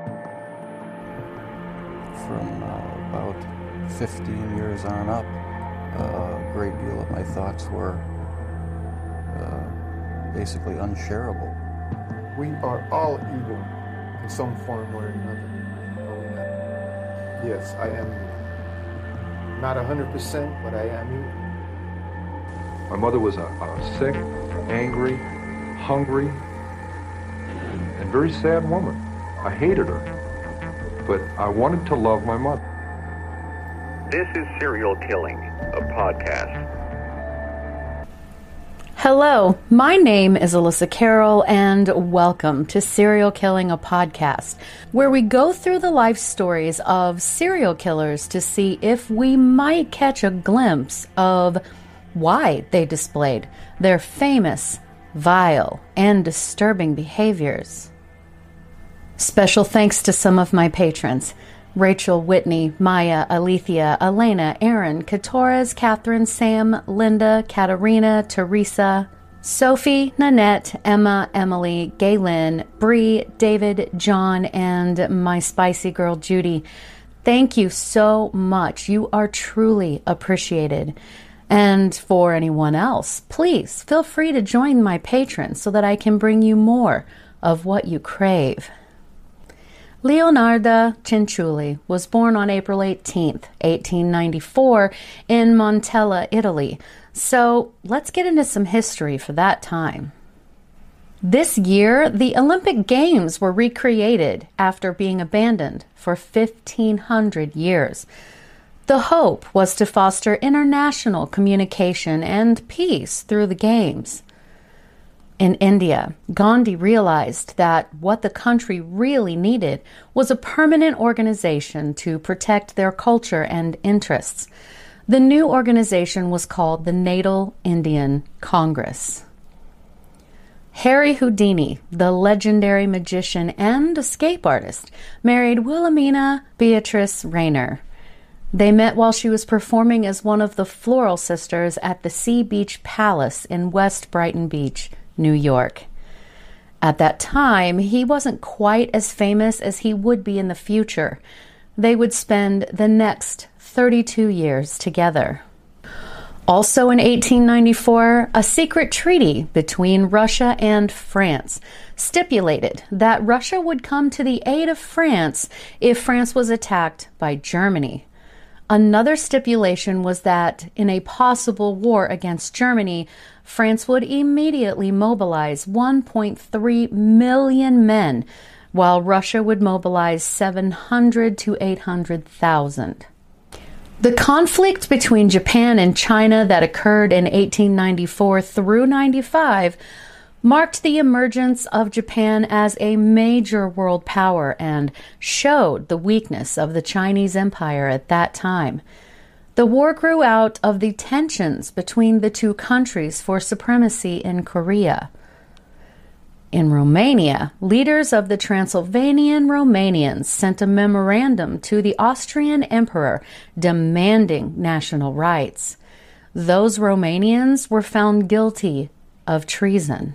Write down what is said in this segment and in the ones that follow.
From about 15 years on up, a great deal of my thoughts were basically unshareable. We are all evil in some form or another. Yes, I am not 100%, but I am evil. My mother was a sick, angry, hungry, and very sad woman. I hated her, but I wanted to love my mother. This is Serial Killing, a podcast. Hello, my name is Alyssa Carroll, and welcome to Serial Killing, a podcast, where we go through the life stories of serial killers to see if we might catch a glimpse of why they displayed their famous, vile, and disturbing behaviors. Special thanks to some of my patrons: Rachel, Whitney, Maya, Alethea, Elena, Aaron, Katorres, Catherine, Sam, Linda, Katarina, Teresa, Sophie, Nanette, Emma, Emily, Gaylin, Bree, David, John, and my spicy girl, Judy. Thank you so much. You are truly appreciated. And for anyone else, please feel free to join my patrons so that I can bring you more of what you crave. Leonarda Cianciulli was born on April 18th, 1894 in Montella, Italy. So let's get into some history for that time. This year, the Olympic Games were recreated after being abandoned for 1,500 years. The hope was to foster international communication and peace through the Games. In India, Gandhi realized that what the country really needed was a permanent organization to protect their culture and interests. The new organization was called the Natal Indian Congress. Harry Houdini, the legendary magician and escape artist, married Wilhelmina Beatrice Rayner. They met while she was performing as one of the Floral Sisters at the Sea Beach Palace in West Brighton Beach, New York. At that time, he wasn't quite as famous as he would be in the future. They would spend the next 32 years together. Also in 1894, a secret treaty between Russia and France stipulated that Russia would come to the aid of France if France was attacked by Germany. Another stipulation was that in a possible war against Germany, France would immediately mobilize 1.3 million men, while Russia would mobilize 700 to 800,000. The conflict between Japan and China that occurred in 1894 through 95 marked the emergence of Japan as a major world power and showed the weakness of the Chinese Empire at that time. The war grew out of the tensions between the two countries for supremacy in Korea. In Romania, leaders of the Transylvanian Romanians sent a memorandum to the Austrian emperor demanding national rights. Those Romanians were found guilty of treason.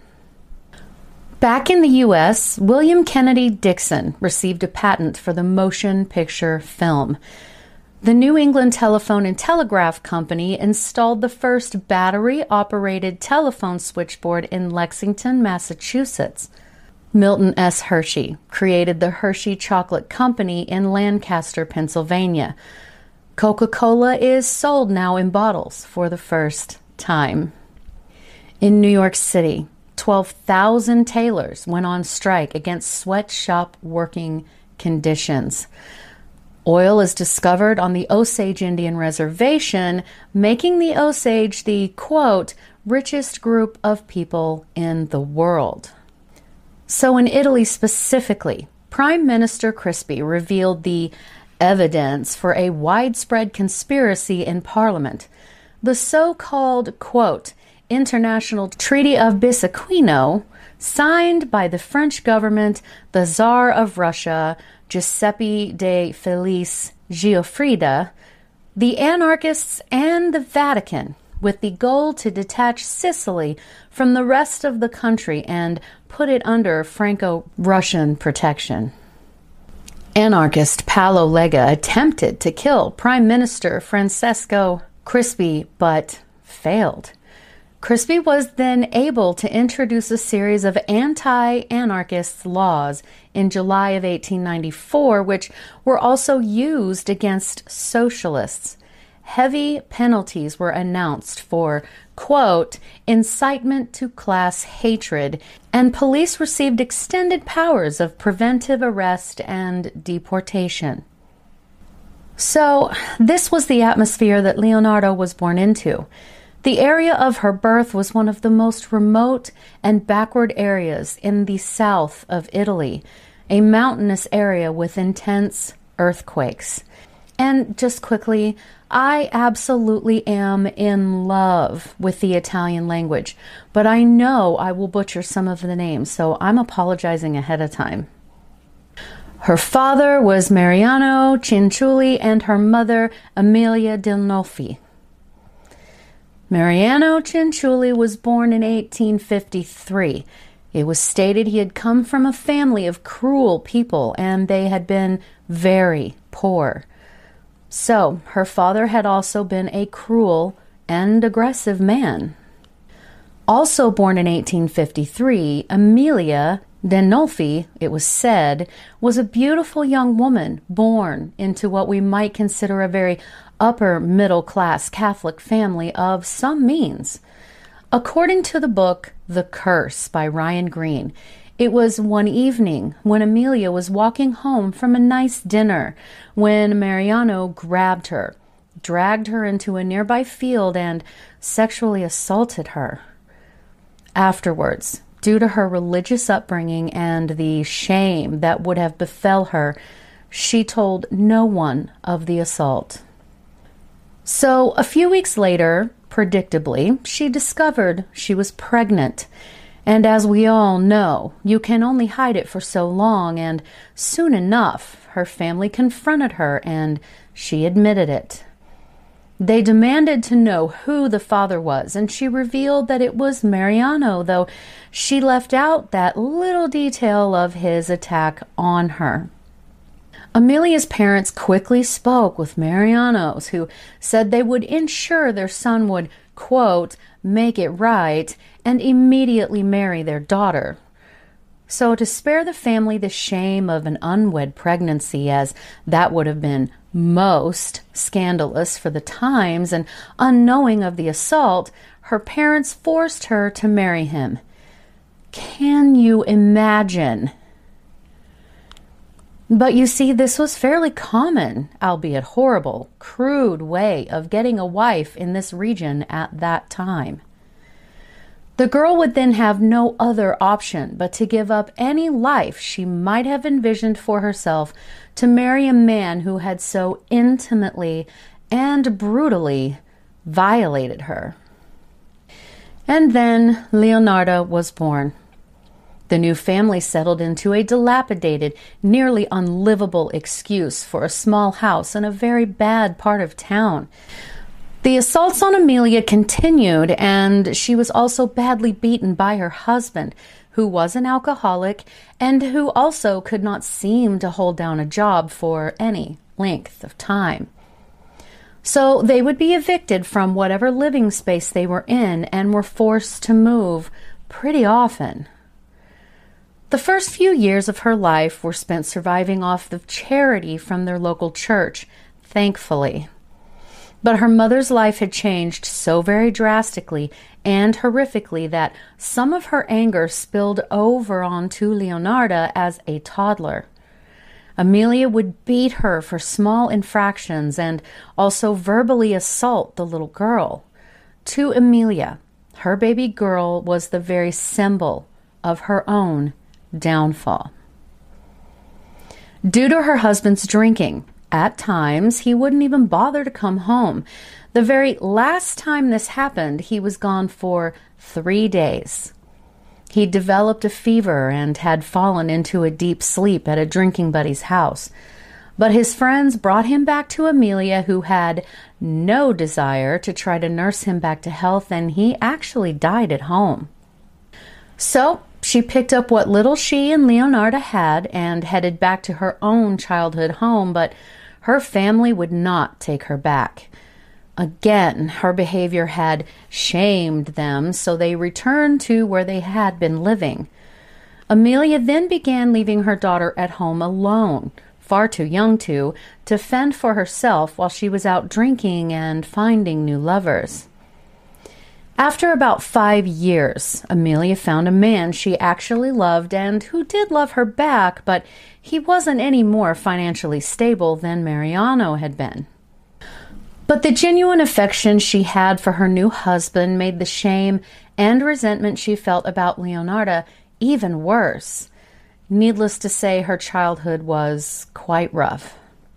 Back in the U.S., William Kennedy Dixon received a patent for the motion picture film. The New England Telephone and Telegraph Company installed the first battery-operated telephone switchboard in Lexington, Massachusetts. Milton S. Hershey created the Hershey Chocolate Company in Lancaster, Pennsylvania. Coca-Cola is sold now in bottles for the first time. In New York City, 12,000 tailors went on strike against sweatshop working conditions. Oil is discovered on the Osage Indian Reservation, making the Osage the, quote, richest group of people in the world. So in Italy specifically, Prime Minister Crispi revealed the evidence for a widespread conspiracy in Parliament. The so-called, quote, International Treaty of Bisoquino, signed by the French government, the Tsar of Russia, Giuseppe de Felice Giuffrida, the anarchists, and the Vatican, with the goal to detach Sicily from the rest of the country and put it under Franco-Russian protection. Anarchist Paolo Lega attempted to kill Prime Minister Francesco Crispi, but failed. Crispi was then able to introduce a series of anti-anarchist laws in July of 1894, which were also used against socialists. Heavy penalties were announced for, quote, incitement to class hatred, and police received extended powers of preventive arrest and deportation. So, this was the atmosphere that Leonardo was born into. The area of her birth was one of the most remote and backward areas in the south of Italy, a mountainous area with intense earthquakes. And just quickly, I absolutely am in love with the Italian language, but I know I will butcher some of the names, so I'm apologizing ahead of time. Her father was Mariano Cianciulli and her mother Amelia Denolfi. Mariano Cianciulli was born in 1853. It was stated he had come from a family of cruel people and they had been very poor. So, her father had also been a cruel and aggressive man. Also born in 1853, Amelia Denolfi, it was said, was a beautiful young woman born into what we might consider a very upper middle class Catholic family of some means. According to the book The Curse by Ryan Green, it was one evening when Amelia was walking home from a nice dinner when Mariano grabbed her, dragged her into a nearby field, and sexually assaulted her. Afterwards, due to her religious upbringing and the shame that would have befell her, she told no one of the assault. So, a few weeks later, predictably, she discovered she was pregnant. And as we all know, you can only hide it for so long, and soon enough, her family confronted her and she admitted it. They demanded to know who the father was, and she revealed that it was Mariano, though she left out that little detail of his attack on her. Amelia's parents quickly spoke with Mariano's, who said they would ensure their son would, quote, make it right, and immediately marry their daughter. So to spare the family the shame of an unwed pregnancy, as that would have been most scandalous for the times, and unknowing of the assault, her parents forced her to marry him. Can you imagine? But you see, this was fairly common, albeit horrible, crude way of getting a wife in this region at that time. The girl would then have no other option but to give up any life she might have envisioned for herself to marry a man who had so intimately and brutally violated her. And then Leonardo was born. The new family settled into a dilapidated, nearly unlivable excuse for a small house in a very bad part of town. The assaults on Amelia continued, and she was also badly beaten by her husband, who was an alcoholic and who also could not seem to hold down a job for any length of time. So they would be evicted from whatever living space they were in and were forced to move pretty often. The first few years of her life were spent surviving off the charity from their local church, thankfully. But her mother's life had changed so very drastically and horrifically that some of her anger spilled over onto Leonardo as a toddler. Amelia would beat her for small infractions and also verbally assault the little girl. To Amelia, her baby girl was the very symbol of her own downfall. Due to her husband's drinking, at times he wouldn't even bother to come home. The very last time this happened, he was gone for 3 days. He developed a fever and had fallen into a deep sleep at a drinking buddy's house. But his friends brought him back to Amelia, who had no desire to try to nurse him back to health, and he actually died at home. So, She picked up what little she and Leonardo had and headed back to her own childhood home, but her family would not take her back. Again, her behavior had shamed them, so they returned to where they had been living. Amelia then began leaving her daughter at home alone, far too young to fend for herself while she was out drinking and finding new lovers. After about 5 years, Amelia found a man she actually loved and who did love her back, but he wasn't any more financially stable than Mariano had been. But the genuine affection she had for her new husband made the shame and resentment she felt about Leonardo even worse. Needless to say, her childhood was quite rough.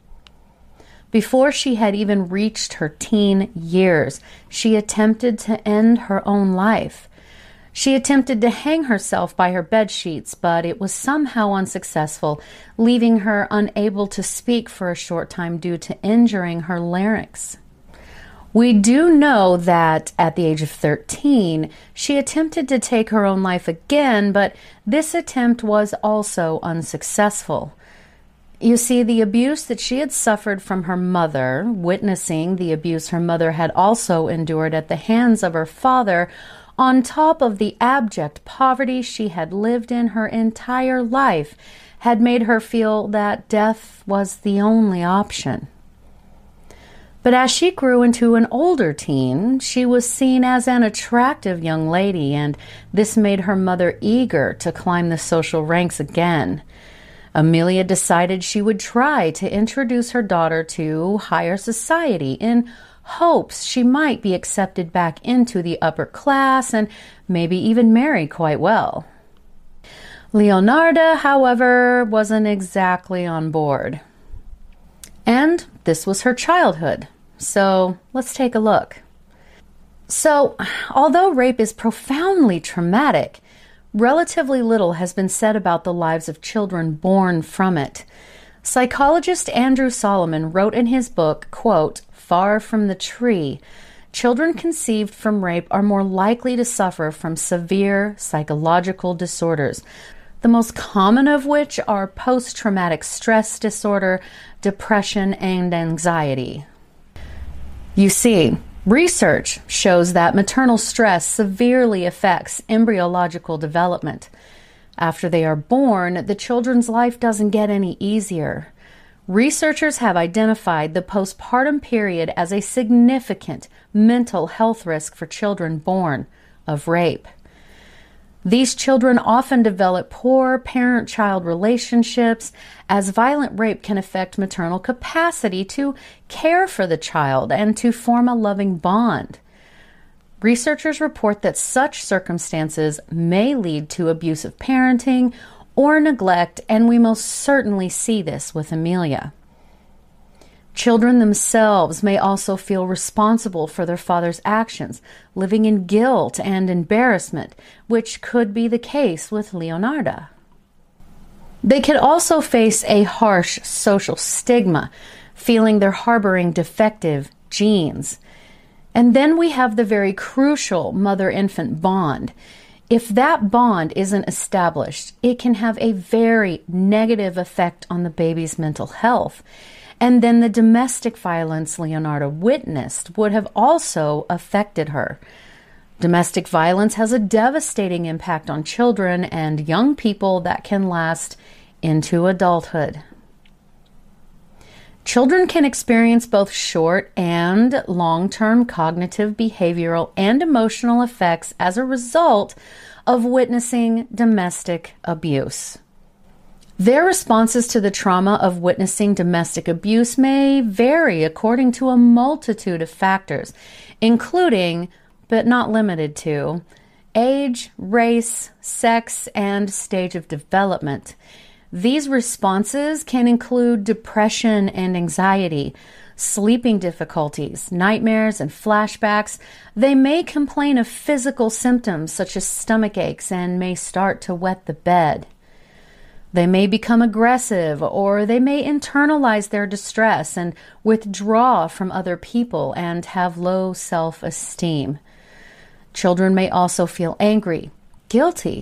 Before she had even reached her teen years, she attempted to end her own life. She attempted to hang herself by her bed sheets, but it was somehow unsuccessful, leaving her unable to speak for a short time due to injuring her larynx. We do know that at the age of 13, she attempted to take her own life again, but this attempt was also unsuccessful. You see, the abuse that she had suffered from her mother, witnessing the abuse her mother had also endured at the hands of her father, on top of the abject poverty she had lived in her entire life, had made her feel that death was the only option. But as she grew into an older teen, she was seen as an attractive young lady, and this made her mother eager to climb the social ranks again. Amelia decided she would try to introduce her daughter to higher society in hopes she might be accepted back into the upper class and maybe even marry quite well. Leonardo, however, wasn't exactly on board. And this was her childhood. So let's take a look. So, although rape is profoundly traumatic, relatively little has been said about the lives of children born from it. Psychologist Andrew Solomon wrote in his book, quote, "Far from the Tree," children conceived from rape are more likely to suffer from severe psychological disorders, the most common of which are post-traumatic stress disorder, depression, and anxiety. You see, research shows that maternal stress severely affects embryological development. After they are born, the children's life doesn't get any easier. Researchers have identified the postpartum period as a significant mental health risk for children born of rape. These children often develop poor parent-child relationships, as violent rape can affect maternal capacity to care for the child and to form a loving bond. Researchers report that such circumstances may lead to abusive parenting or neglect, and we most certainly see this with Amelia. Children themselves may also feel responsible for their father's actions, living in guilt and embarrassment, which could be the case with Leonardo. They could also face a harsh social stigma, feeling they're harboring defective genes. And then we have the very crucial mother-infant bond. If that bond isn't established, it can have a very negative effect on the baby's mental health. And then the domestic violence Leonardo witnessed would have also affected her. Domestic violence has a devastating impact on children and young people that can last into adulthood. Children can experience both short and long-term cognitive, behavioral, and emotional effects as a result of witnessing domestic abuse. Their responses to the trauma of witnessing domestic abuse may vary according to a multitude of factors, including, but not limited to, age, race, sex, and stage of development. These responses can include depression and anxiety, sleeping difficulties, nightmares, and flashbacks. They may complain of physical symptoms such as stomach aches and may start to wet the bed. They may become aggressive, or they may internalize their distress and withdraw from other people and have low self-esteem. Children may also feel angry, guilty,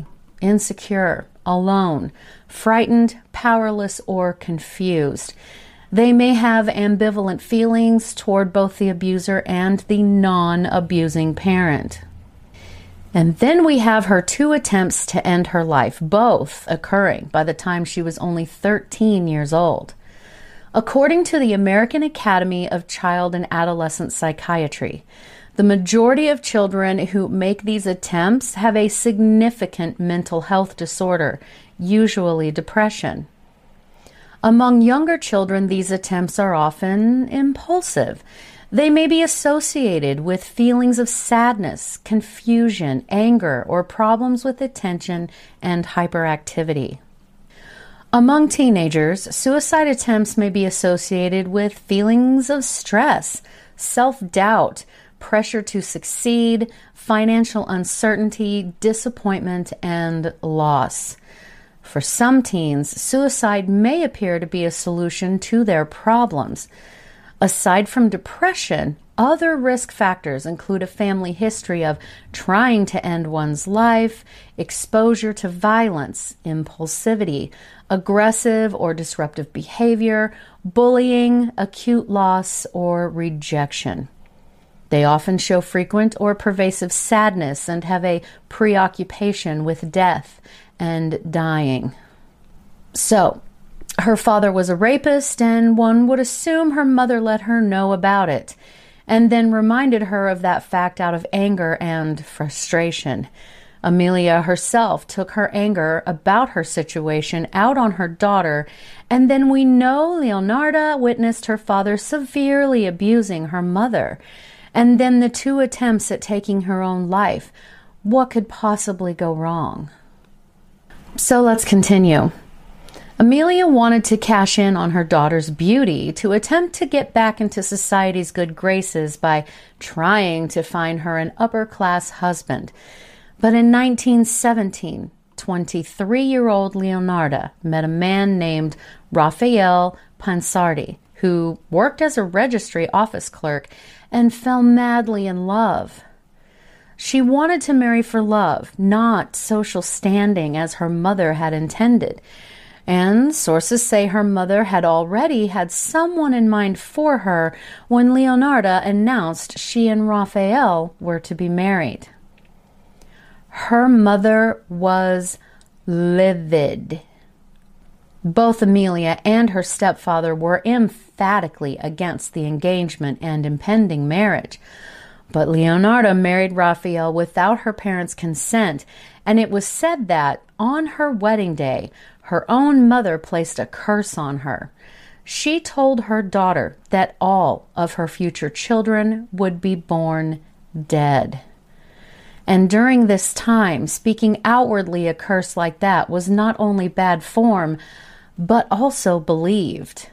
insecure, alone, frightened, powerless, or confused. They may have ambivalent feelings toward both the abuser and the non-abusing parent. And then we have her 2 attempts to end her life, both occurring by the time she was only 13 years old. According to the American Academy of Child and Adolescent Psychiatry, the majority of children who make these attempts have a significant mental health disorder, usually depression. Among younger children, these attempts are often impulsive. They may be associated with feelings of sadness, confusion, anger, or problems with attention and hyperactivity. Among teenagers, suicide attempts may be associated with feelings of stress, self-doubt, pressure to succeed, financial uncertainty, disappointment, and loss. For some teens, suicide may appear to be a solution to their problems. Aside from depression, other risk factors include a family history of trying to end one's life, exposure to violence, impulsivity, aggressive or disruptive behavior, bullying, acute loss, or rejection. They often show frequent or pervasive sadness and have a preoccupation with death and dying. So, her father was a rapist, and one would assume her mother let her know about it, and then reminded her of that fact out of anger and frustration. Amelia herself took her anger about her situation out on her daughter, and then we know Leonarda witnessed her father severely abusing her mother, and then the 2 attempts at taking her own life. What could possibly go wrong? So let's continue. Amelia wanted to cash in on her daughter's beauty to attempt to get back into society's good graces by trying to find her an upper-class husband. But in 1917, 23-year-old Leonarda met a man named Raphael Pansardi, who worked as a registry office clerk and fell madly in love. She wanted to marry for love, not social standing as her mother had intended. And sources say her mother had already had someone in mind for her when Leonarda announced she and Raphael were to be married. Her mother was livid. Both Amelia and her stepfather were emphatically against the engagement and impending marriage. But Leonarda married Raphael without her parents' consent, and it was said that on her wedding day, her own mother placed a curse on her. She told her daughter that all of her future children would be born dead. And during this time, speaking outwardly a curse like that was not only bad form, but also believed.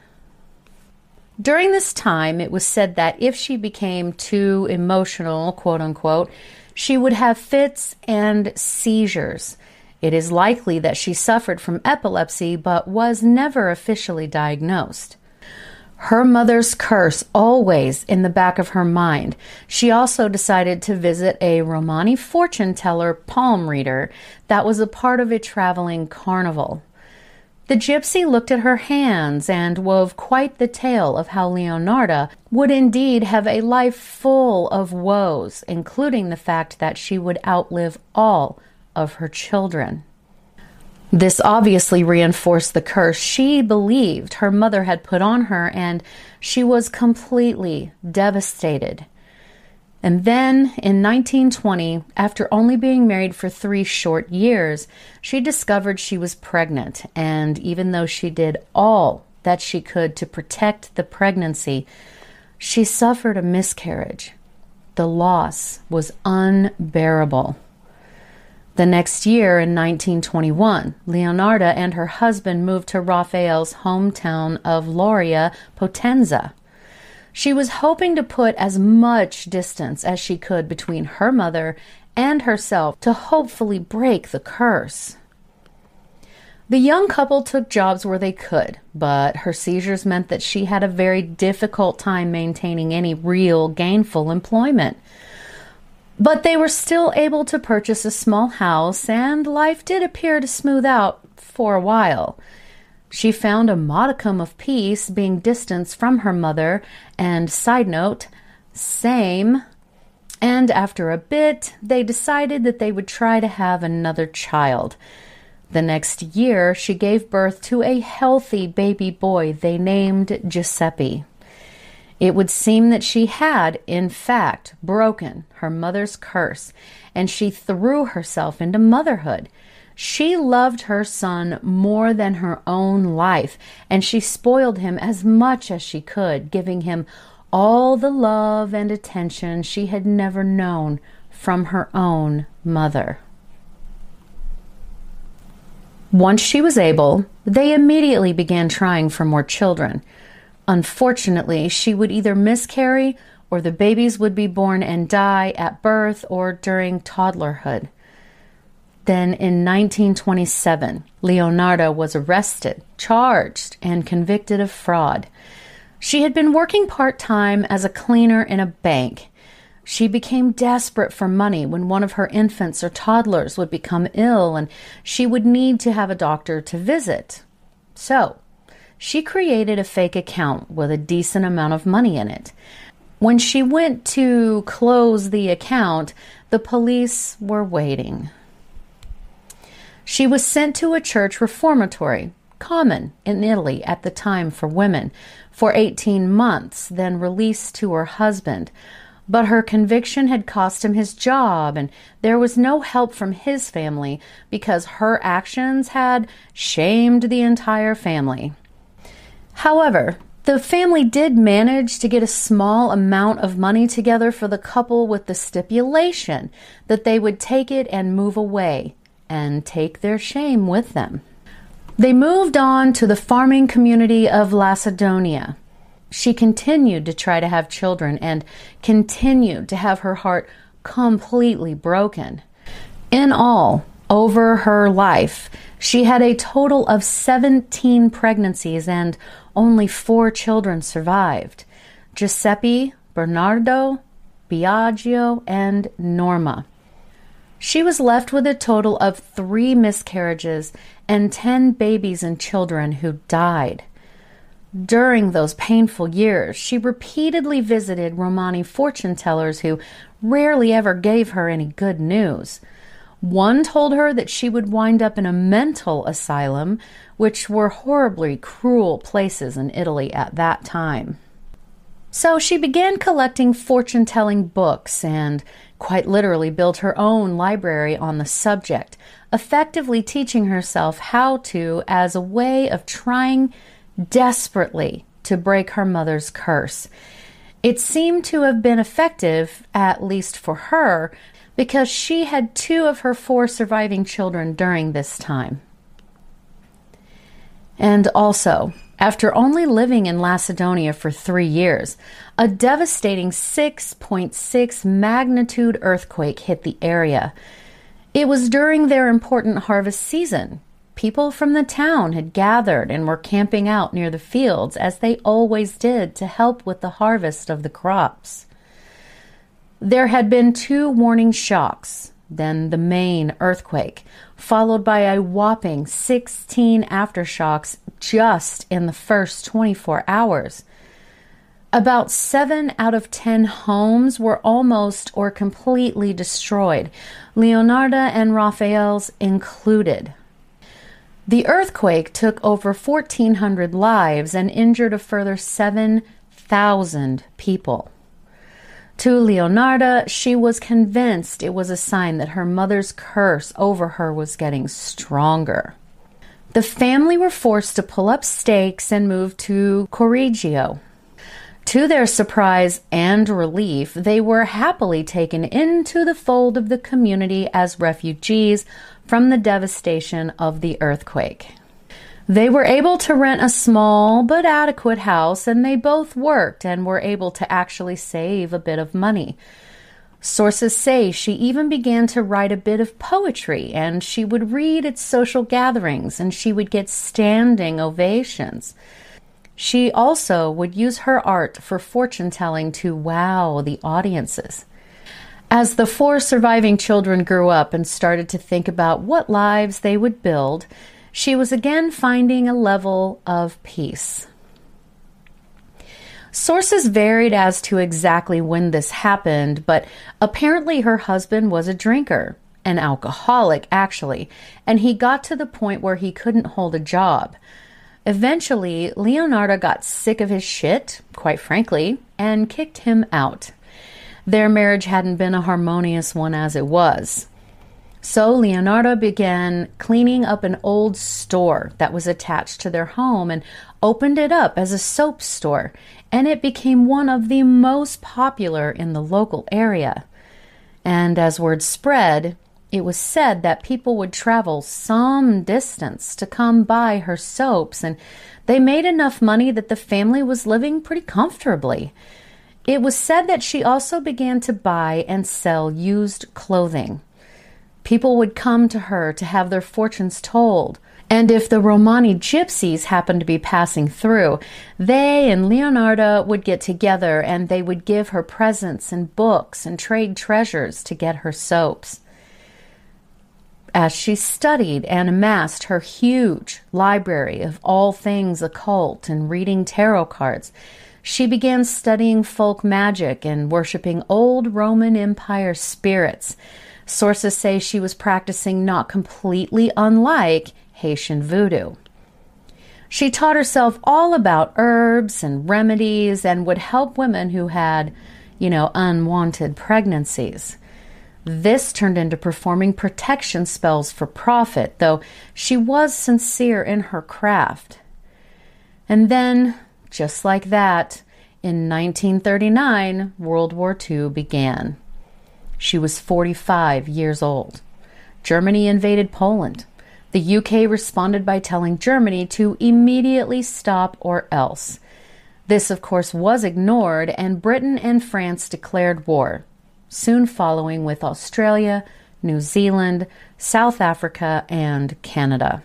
During this time, it was said that if she became too emotional, quote unquote, she would have fits and seizures. It is likely that she suffered from epilepsy, but was never officially diagnosed. Her mother's curse always in the back of her mind. She also decided to visit a Romani fortune teller palm reader that was a part of a traveling carnival. The gypsy looked at her hands and wove quite the tale of how Leonarda would indeed have a life full of woes, including the fact that she would outlive all of her children. This obviously reinforced the curse she believed her mother had put on her, and she was completely devastated. And then, in 1920, after only being married for 3 short years, she discovered she was pregnant, and even though she did all that she could to protect the pregnancy, she suffered a miscarriage. The loss was unbearable. The next year, in 1921, Leonarda and her husband moved to Raphael's hometown of Lauria, Potenza. She was hoping to put as much distance as she could between her mother and herself to hopefully break the curse. The young couple took jobs where they could, but her seizures meant that she had a very difficult time maintaining any real gainful employment. But they were still able to purchase a small house, and life did appear to smooth out for a while. She found a modicum of peace being distanced from her mother, and side note, same. And after a bit, they decided that they would try to have another child. The next year, she gave birth to a healthy baby boy they named Giuseppe. It would seem that she had, in fact, broken her mother's curse, and she threw herself into motherhood. She loved her son more than her own life, and she spoiled him as much as she could, giving him all the love and attention she had never known from her own mother. Once she was able, they immediately began trying for more children. Unfortunately, she would either miscarry or the babies would be born and die at birth or during toddlerhood. Then in 1927, Leonarda was arrested, charged, and convicted of fraud. She had been working part-time as a cleaner in a bank. She became desperate for money when one of her infants or toddlers would become ill and she would need to have a doctor to visit. So, she created a fake account with a decent amount of money in it. When she went to close the account, the police were waiting. She was sent to a church reformatory, common in Italy at the time for women, for 18 months, then released to her husband. But her conviction had cost him his job, and there was no help from his family because her actions had shamed the entire family. However, the family did manage to get a small amount of money together for the couple with the stipulation that they would take it and move away and take their shame with them. They moved on to the farming community of Lacedonia. She continued to try to have children and continued to have her heart completely broken. In all, over her life, she had a total of 17 pregnancies and only 4 children survived: Giuseppe, Bernardo, Biagio, and Norma. She was left with a total of 3 miscarriages and 10 babies and children who died. During those painful years, she repeatedly visited Romani fortune tellers who rarely ever gave her any good news. One told her that she would wind up in a mental asylum, which were horribly cruel places in Italy at that time. So she began collecting fortune-telling books and quite literally built her own library on the subject, effectively teaching herself how to as a way of trying desperately to break her mother's curse. It seemed to have been effective, at least for her, because she had 2 of her 4 surviving children during this time. And also, after only living in Lacedonia for 3 years, a devastating 6.6 magnitude earthquake hit the area. It was during their important harvest season. People from the town had gathered and were camping out near the fields, as they always did, to help with the harvest of the crops. There had been 2 warning shocks, then the main earthquake, followed by a whopping 16 aftershocks just in the first 24 hours. About 7 out of 10 homes were almost or completely destroyed, Leonarda and Raphael's included. The earthquake took over 1,400 lives and injured a further 7,000 people. To Leonarda, she was convinced it was a sign that her mother's curse over her was getting stronger. The family were forced to pull up stakes and move to Correggio. To their surprise and relief, they were happily taken into the fold of the community as refugees from the devastation of the earthquake. They were able to rent a small but adequate house, and they both worked and were able to actually save a bit of money. Sources say she even began to write a bit of poetry, and she would read at social gatherings, and she would get standing ovations. She also would use her art for fortune-telling to wow the audiences. As the 4 surviving children grew up and started to think about what lives they would build, she was again finding a level of peace. Sources varied as to exactly when this happened, but apparently her husband was a drinker, an alcoholic actually, and he got to the point where he couldn't hold a job. Eventually, Leonardo got sick of his shit, quite frankly, and kicked him out. Their marriage hadn't been a harmonious one as it was. So Leonardo began cleaning up an old store that was attached to their home and opened it up as a soap store, and it became one of the most popular in the local area. And as word spread, it was said that people would travel some distance to come buy her soaps, and they made enough money that the family was living pretty comfortably. It was said that she also began to buy and sell used clothing. People would come to her to have their fortunes told, and if the Romani gypsies happened to be passing through, they and Leonardo would get together and they would give her presents and books and trade treasures to get her soaps. As she studied and amassed her huge library of all things occult and reading tarot cards, she began studying folk magic and worshiping old Roman Empire spirits. Sources say she was practicing not completely unlike Haitian voodoo. She taught herself all about herbs and remedies and would help women who had, unwanted pregnancies. This turned into performing protection spells for profit, though she was sincere in her craft. And then, just like that, in 1939, World War II began. She was 45 years old. Germany invaded Poland. The UK responded by telling Germany to immediately stop or else. This, of course, was ignored, and Britain and France declared war, soon following with Australia, New Zealand, South Africa, and Canada.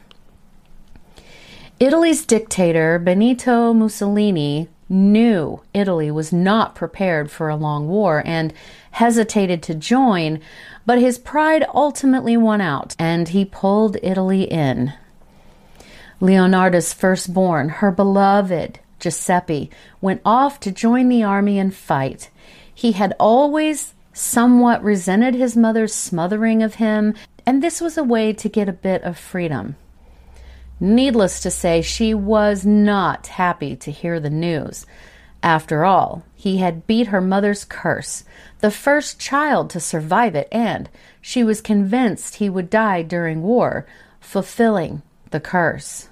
Italy's dictator, Benito Mussolini, knew Italy was not prepared for a long war and hesitated to join, but his pride ultimately won out, and he pulled Italy in. Leonardo's firstborn, her beloved Giuseppe, went off to join the army and fight. He had always somewhat resented his mother's smothering of him, and this was a way to get a bit of freedom. Needless to say, she was not happy to hear the news. After all, he had beat her mother's curse, the first child to survive it, and she was convinced he would die during war, fulfilling the curse.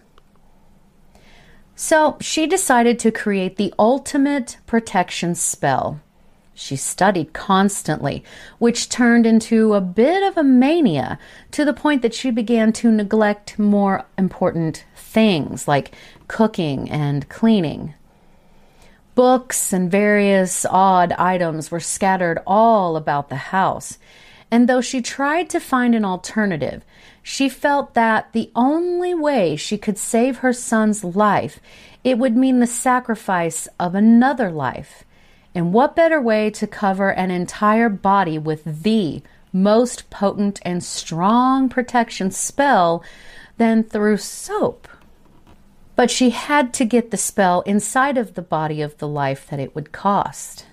So she decided to create the ultimate protection spell. She studied constantly, which turned into a bit of a mania to the point that she began to neglect more important things like cooking and cleaning. Books and various odd items were scattered all about the house, and though she tried to find an alternative, she felt that the only way she could save her son's life, it would mean the sacrifice of another life. And what better way to cover an entire body with the most potent and strong protection spell than through soap? But she had to get the spell inside of the body of the life that it would cost.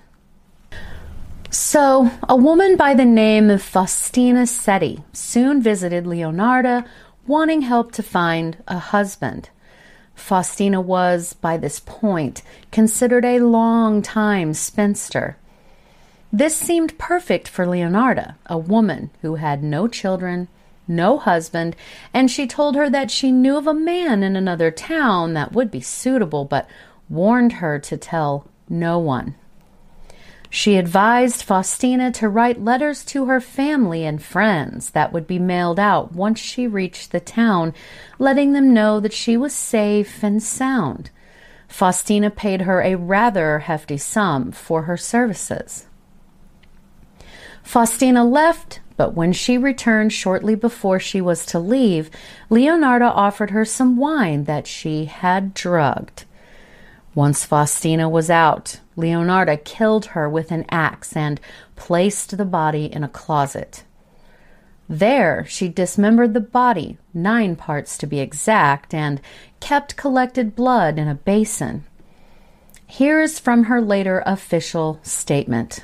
So, a woman by the name of Faustina Setti soon visited Leonardo, wanting help to find a husband. Faustina was, by this point, considered a long-time spinster. This seemed perfect for Leonardo, a woman who had no children, no husband, and she told her that she knew of a man in another town that would be suitable, but warned her to tell no one. She advised Faustina to write letters to her family and friends that would be mailed out once she reached the town, letting them know that she was safe and sound. Faustina paid her a rather hefty sum for her services. Faustina left, but when she returned shortly before she was to leave, Leonardo offered her some wine that she had drugged. Once Faustina was out, Leonarda killed her with an axe and placed the body in a closet. There, she dismembered the body, 9 parts to be exact, and kept collected blood in a basin. Here is from her later official statement.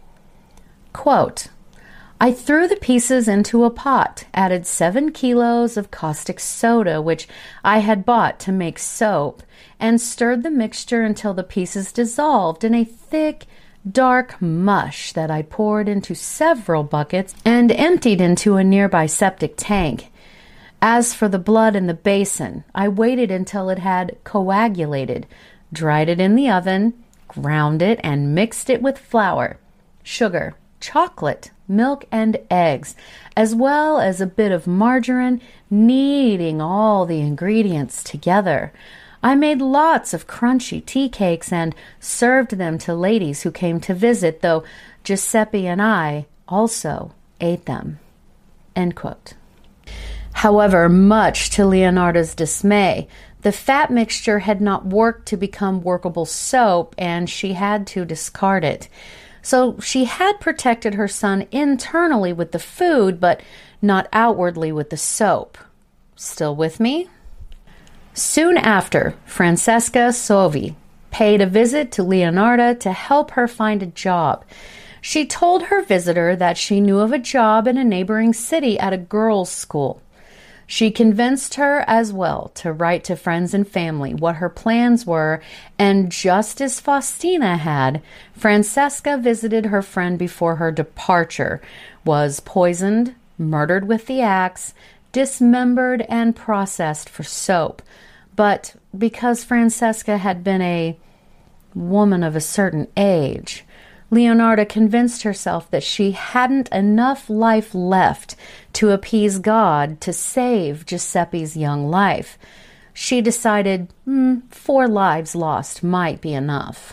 Quote, I threw the pieces into a pot, added 7 kilos of caustic soda, which I had bought to make soap, and stirred the mixture until the pieces dissolved in a thick, dark mush that I poured into several buckets and emptied into a nearby septic tank. As for the blood in the basin, I waited until it had coagulated, dried it in the oven, ground it, and mixed it with flour, sugar, chocolate, milk, and eggs, as well as a bit of margarine, kneading all the ingredients together. I made lots of crunchy tea cakes and served them to ladies who came to visit, though Giuseppe and I also ate them. End quote. However, much to Leonarda's dismay, the fat mixture had not worked to become workable soap, and she had to discard it. So she had protected her son internally with the food, but not outwardly with the soap. Still with me? Soon after, Francesca Sovi paid a visit to Leonarda to help her find a job. She told her visitor that she knew of a job in a neighboring city at a girls' school. She convinced her as well to write to friends and family what her plans were, and just as Faustina had, Francesca visited her friend before her departure, was poisoned, murdered with the axe, dismembered, and processed for soap. But because Francesca had been a woman of a certain age, Leonarda convinced herself that she hadn't enough life left to appease God to save Giuseppe's young life. She decided 4 lives lost might be enough.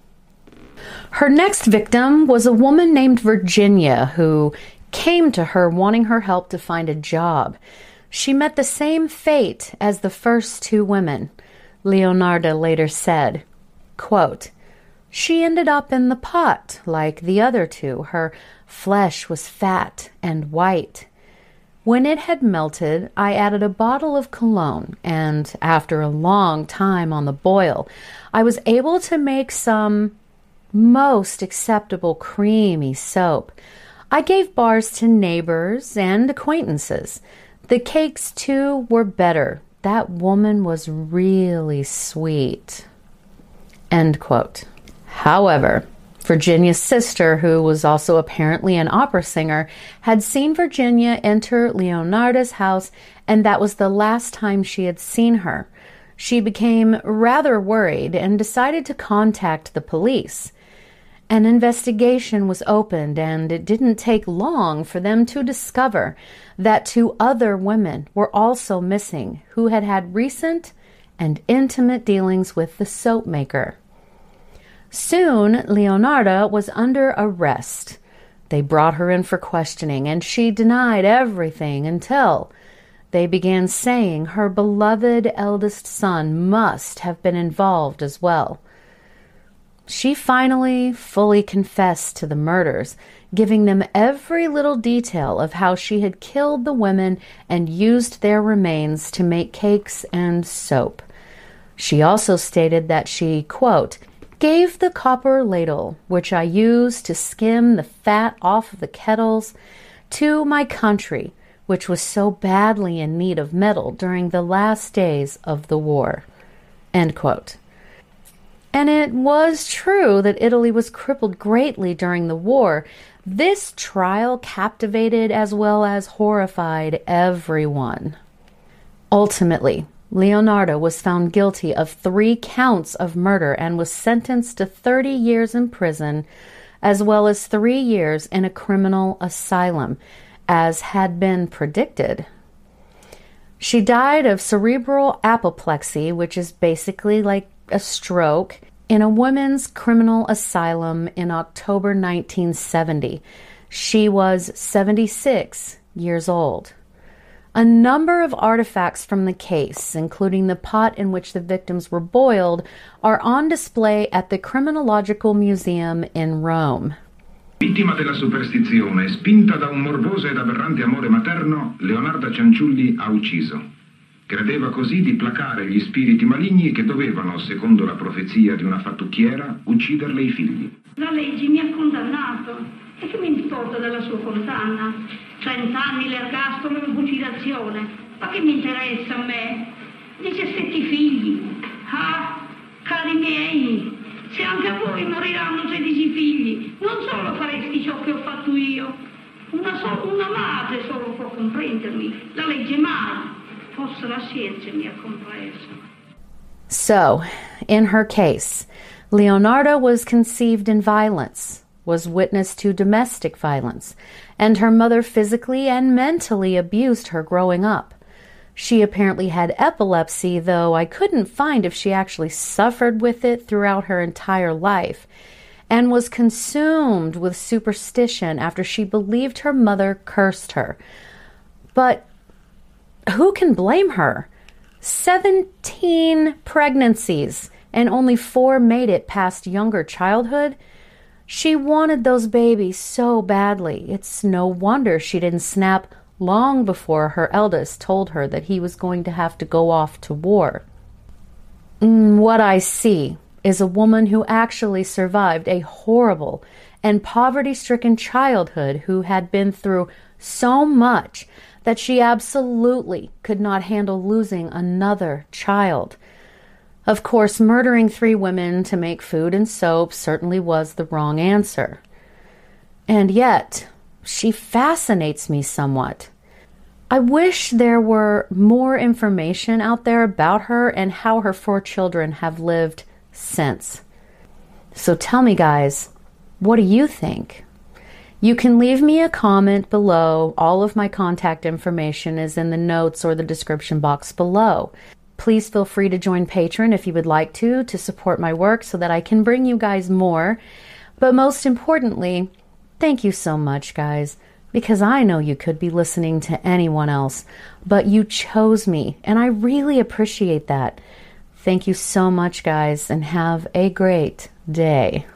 Her next victim was a woman named Virginia who came to her wanting her help to find a job. She met the same fate as the first 2 women. Leonarda later said, quote, she ended up in the pot like the other 2. Her flesh was fat and white. When it had melted, I added a bottle of cologne, and after a long time on the boil, I was able to make some most acceptable creamy soap. I gave bars to neighbors and acquaintances. The cakes, too, were better. That woman was really sweet. End quote. However, Virginia's sister, who was also apparently an opera singer, had seen Virginia enter Leonarda's house, and that was the last time she had seen her. She became rather worried and decided to contact the police. An investigation was opened, and it didn't take long for them to discover that 2 other women were also missing who had had recent and intimate dealings with the soap maker. Soon, Leonarda was under arrest. They brought her in for questioning, and she denied everything until they began saying her beloved eldest son must have been involved as well. She finally fully confessed to the murders, giving them every little detail of how she had killed the women and used their remains to make cakes and soap. She also stated that she, quote, gave the copper ladle, which I used to skim the fat off of the kettles, to my country, which was so badly in need of metal during the last days of the war. End quote. And it was true that Italy was crippled greatly during the war. This trial captivated as well as horrified everyone. Ultimately, Leonarda was found guilty of 3 counts of murder and was sentenced to 30 years in prison, as well as 3 years in a criminal asylum, as had been predicted. She died of cerebral apoplexy, which is basically like a stroke, in a women's criminal asylum in October 1970. She was 76 years old. A number of artifacts from the case, including the pot in which the victims were boiled, are on display at the Criminological Museum in Rome. Vittima della superstizione, spinta da un morboso ed aberrante amore materno, Leonarda Cianciulli ha ucciso. Credeva così di placare gli spiriti maligni che dovevano, secondo la profezia di una fattucchiera, ucciderle i figli. La legge mi ha condannato. E che mi importa della sua condanna? 30 anni l'ergastolo e fucilazione. Ma che mi interessa a me? 17 figli. Ah, cari miei, se anche a voi moriranno 16 figli, non solo faresti ciò che ho fatto io. Una madre solo può comprendermi. La legge mai. Forse la scienza mi ha compreso. So, in her case, Leonarda was conceived in violence, was witness to domestic violence, and her mother physically and mentally abused her growing up. She apparently had epilepsy, though I couldn't find if she actually suffered with it throughout her entire life, and was consumed with superstition after she believed her mother cursed her. But who can blame her? 17 pregnancies, and only 4 made it past younger childhood. She wanted those babies so badly. It's no wonder she didn't snap long before her eldest told her that he was going to have to go off to war. What I see is a woman who actually survived a horrible and poverty-stricken childhood, who had been through so much that she absolutely could not handle losing another child. Of course, murdering 3 women to make food and soap certainly was the wrong answer. And yet, she fascinates me somewhat. I wish there were more information out there about her and how her 4 children have lived since. So tell me, guys, what do you think? You can leave me a comment below. All of my contact information is in the notes or the description box below. Please feel free to join Patreon if you would like to support my work so that I can bring you guys more. But most importantly, thank you so much, guys, because I know you could be listening to anyone else, but you chose me, and I really appreciate that. Thank you so much, guys, and have a great day.